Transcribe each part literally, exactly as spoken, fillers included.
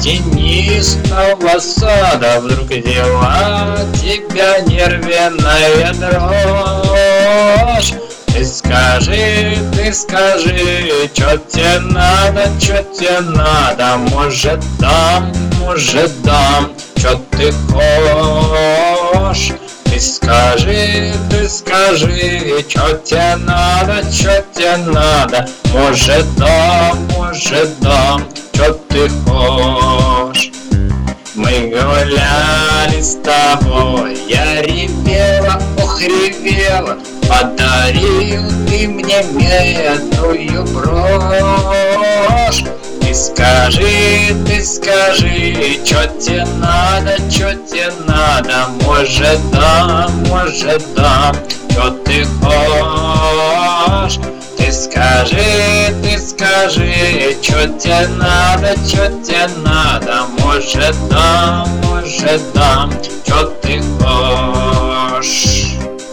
тенистого сада вдруг взяла тебя нервная дрожь. Ты скажи, ты скажи, чё тебе надо, чё тебе надо? Может дам, может дам, чё ты хочешь? Ты скажи, ты скажи, чё тебе надо, чё тебе надо? Может дам, может дам, чё ты хочешь? Мы гуляли с тобой, я ревела, ох ревела, подарил ты мне медную брошь. Ты скажи, ты скажи, чё тебе надо, чё тебе надо? Может дам, может дам, чё ты хочешь? Ты скажи, ты скажи, чё тебе надо, чё тебе надо? Может дам, может дам, чё ты хочешь?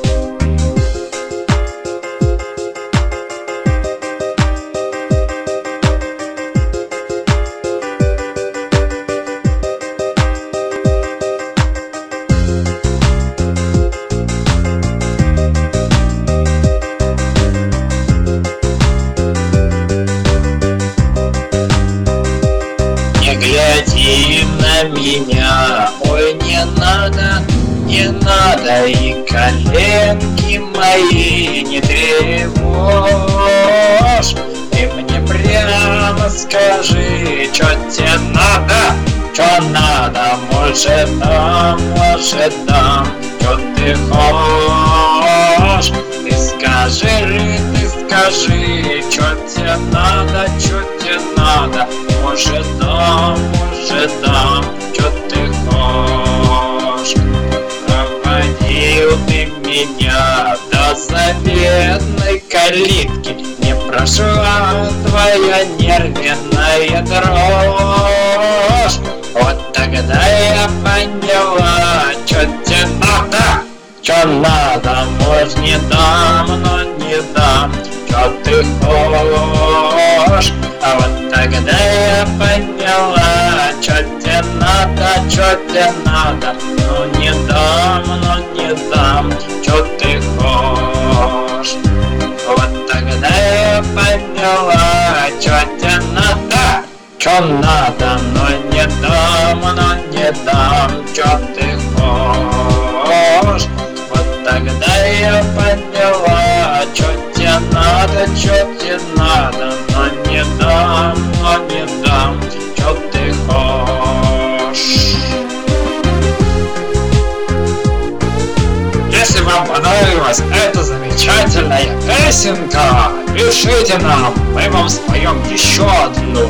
Гляди на меня, ой, не надо, не надо, и коленки мои не тревожь. Ты мне прямо скажи, чё тебе надо, чё надо? Может дам, может дам, чё ты хочешь? Ты скажи, ты скажи, чё тебе надо, чё тебе надо? Может дам, может дам, чё ты хочешь? Проводил ты меня до заветной калитки, не прошла твоя нервная дрожь. Вот тогда я поняла, чё тебе надо, чё надо? Может не дам, но не дам, чё ты хочешь? А вот тогда я поняла, чё тебе надо, чё тебе надо? Ну не дам, но не дам, чё ты хочешь? Вот тогда я поняла, чё тебе надо, чё надо? Но не дам, но не дам, чё ты хочешь? Вот тогда я поняла, чё тебе надо, чё тебе надо? Но не дам, но не дам, чё ты хочешь? Если вам понравилась эта замечательная песенка, пишите нам, мы вам споем еще одну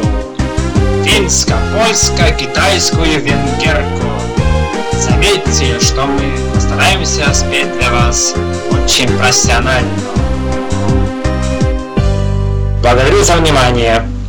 финско-польско-китайскую венгерку. Заметьте, что мы постараемся спеть для вас очень профессионально. Благодарю за внимание.